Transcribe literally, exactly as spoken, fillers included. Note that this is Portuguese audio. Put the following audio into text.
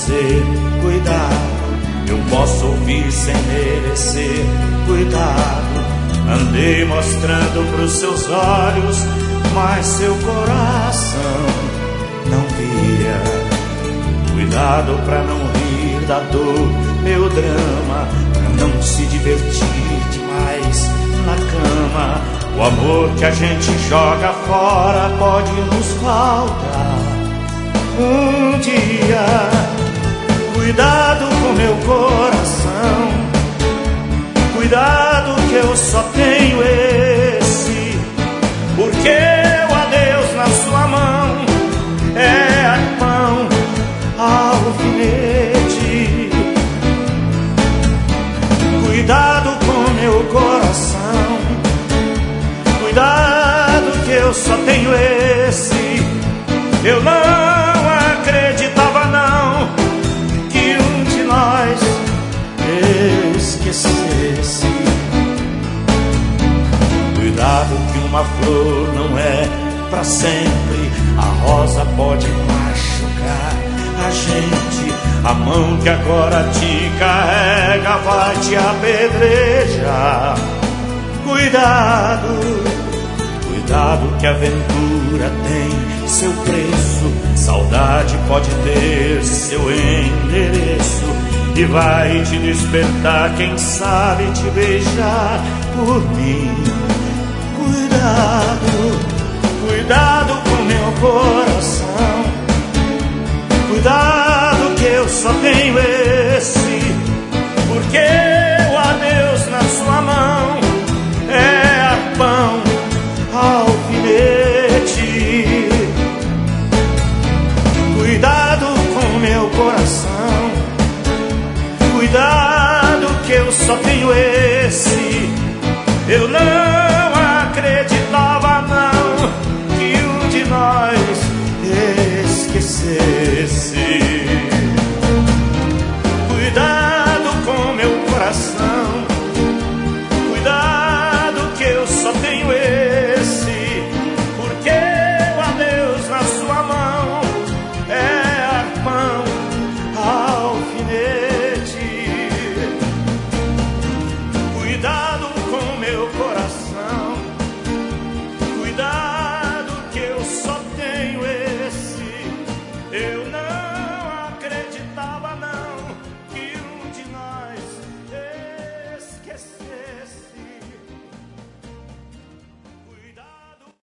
dizer: cuidado. Eu posso ouvir sem merecer: cuidado. Andei mostrando pros seus olhos, mas seu coração não via. Cuidado pra não rir da dor, meu drama, pra não se divertir demais na cama. O amor que a gente joga fora pode nos faltar um dia. Cuidado com meu coração, cuidado que eu só tenho esse, porque o adeus na sua mão é arpão, alfinete. Cuidado com meu coração, cuidado que eu só tenho esse. Eu não acreditava não que um de nós esquecesse. Cuidado que uma flor não é pra sempre, a rosa pode machucar a gente. A mão que agora te carrega vai te apedrejar. Cuidado, cuidado que a aventura tem seu preço. Saudade pode ter seu endereço e vai te despertar, quem sabe te beijar por mim. Cuidado, cuidado com meu coração, cuidado que eu só tenho esse, porque o adeus na sua mão é arpão, alfinete. Cuidado com meu coração, cuidado que eu só tenho esse. Eu não acreditava não que um de nós esquecesse. Cuidado com meu coração,